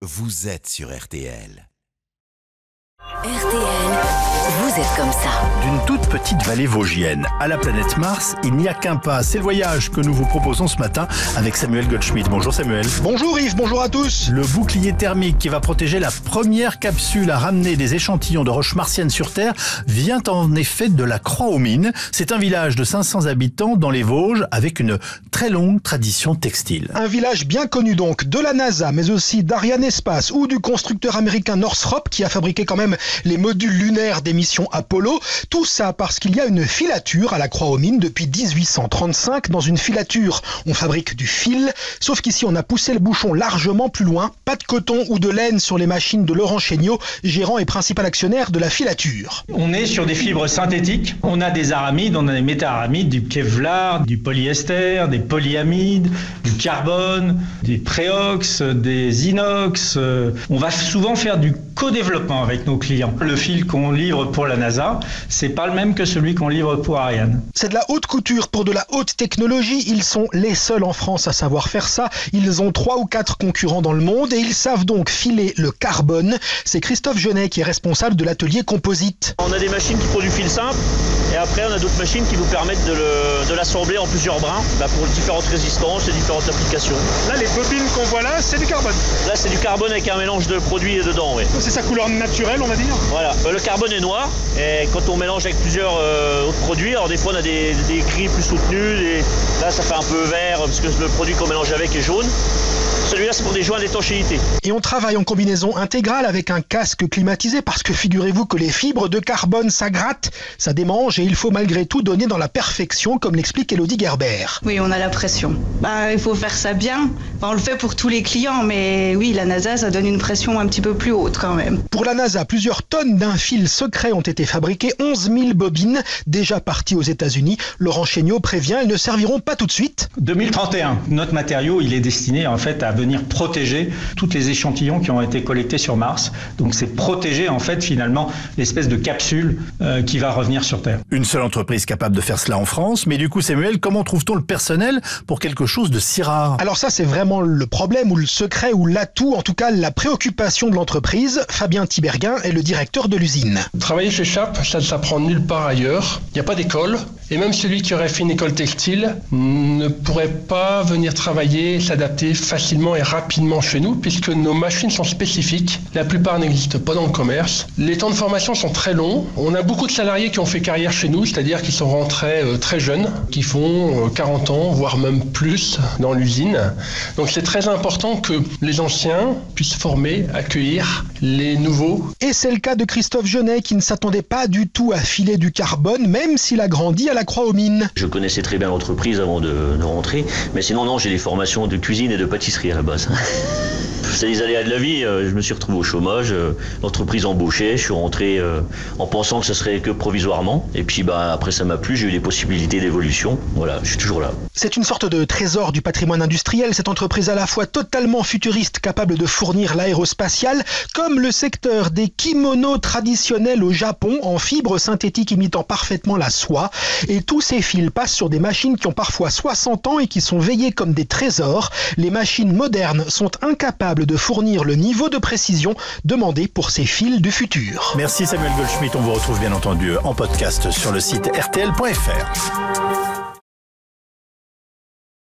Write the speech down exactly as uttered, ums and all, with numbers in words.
vous êtes sur R T L. R T L, vous êtes comme ça. D'une toute petite vallée vosgienne à la planète Mars, il n'y a qu'un pas. C'est le voyage que nous vous proposons ce matin avec Samuel Goldschmidt. Bonjour Samuel. Bonjour Yves, bonjour à tous. Le bouclier thermique qui va protéger la première capsule à ramener des échantillons de roches martiennes sur Terre vient en effet de la Croix-aux-Mines. C'est un village de cinq cents habitants dans les Vosges avec une très longue tradition textile. Un village bien connu donc de la NASA, mais aussi d'Ariane Espace ou du constructeur américain Northrop qui a fabriqué quand même les modules lunaires des missions Apollo. Tout ça parce qu'il y a une filature à la Croix-aux-Mines depuis dix-huit cent trente-cinq. Dans une filature, on fabrique du fil, sauf qu'ici on a poussé le bouchon largement plus loin. Pas de coton ou de laine sur les machines de Laurent Chéniaud, gérant et principal actionnaire de la filature. On est sur des fibres synthétiques. On a des aramides, on a des méta-aramides, du Kevlar, du polyester, des polyamides, du carbone, des préox, des inox. On va souvent faire du co-développement avec nos clients. Le fil qu'on livre pour la NASA, c'est pas le même que celui qu'on livre pour Ariane. C'est de la haute couture pour de la haute technologie. Ils sont les seuls en France à savoir faire ça. Ils ont trois ou quatre concurrents dans le monde et ils savent donc filer le carbone. C'est Christophe Genet qui est responsable de l'atelier composite. On a des machines qui font du fil simple et après on a d'autres machines qui nous permettent de, le, de l'assembler en plusieurs brins bah pour différentes résistances et différentes applications. Là les bobines qu'on voit là, c'est du carbone. Là c'est du carbone avec un mélange de produits dedans, oui. C'est sa couleur naturelle, on va dire. Voilà, le carbone est noir et quand on mélange avec plusieurs euh, autres produits, alors des fois on a des, des gris plus soutenus, et là ça fait un peu vert parce que le produit qu'on mélange avec est jaune. Celui-là c'est pour des joints d'étanchéité. Et on travaille en combinaison intégrale avec un casque climatisé parce que figurez-vous que les fibres de carbone ça gratte, ça démange et il faut malgré tout donner dans la perfection comme l'explique Elodie Gerber. Oui, on a la pression. Bah, il faut faire ça bien. Enfin, on le fait pour tous les clients, mais oui, la NASA ça donne une pression un petit peu plus haute quand même. Pour la NASA, plusieurs tonnes d'un fil secret ont été fabriquées, onze mille bobines déjà parties aux États-Unis. Laurent Chéniaud prévient, elles ne serviront pas tout de suite. deux mille trente et un, notre matériau, il est destiné en fait à venir protéger tous les échantillons qui ont été collectés sur Mars. Donc c'est protéger en fait finalement l'espèce de capsule euh, qui va revenir sur Terre. Une seule entreprise capable de faire cela en France, mais du coup Samuel, comment trouve-t-on le personnel pour quelque chose de si rare ? Alors ça c'est vraiment le problème ou le secret ou l'atout, en tout cas la préoccupation de l'entreprise. Fabien Tiberghien est le directeur de l'usine. Travailler chez Schaap, ça ne s'apprend nulle part ailleurs. Il n'y a pas d'école. Et même celui qui aurait fait une école textile ne pourrait pas venir travailler, s'adapter facilement et rapidement chez nous, puisque nos machines sont spécifiques. La plupart n'existent pas dans le commerce. Les temps de formation sont très longs. On a beaucoup de salariés qui ont fait carrière chez nous, c'est-à-dire qui sont rentrés euh, très jeunes, qui font euh, quarante ans, voire même plus dans l'usine. Donc c'est très important que les anciens puissent former, accueillir les nouveaux. Et c'est le cas de Christophe Genet qui ne s'attendait pas du tout à filer du carbone, même s'il a grandi à la Croix-aux-Mines. Je connaissais très bien l'entreprise avant de, de rentrer, mais sinon non, j'ai des formations de cuisine et de pâtisserie à la base. C'est les aléas de la vie, je me suis retrouvé au chômage, l'entreprise embauchée, je suis rentré en pensant que ce serait que provisoirement, et puis bah, après ça m'a plu, j'ai eu des possibilités d'évolution, voilà, je suis toujours là. C'est une sorte de trésor du patrimoine industriel, cette entreprise à la fois totalement futuriste, capable de fournir l'aérospatial, comme le secteur des kimonos traditionnels au Japon, en fibres synthétiques imitant parfaitement la soie, et tous ces fils passent sur des machines qui ont parfois soixante ans et qui sont veillées comme des trésors. Les machines modernes sont incapables de fournir le niveau de précision demandé pour ces fils du futur. Merci Samuel Goldschmidt, on vous retrouve bien entendu en podcast sur le site R T L point F R.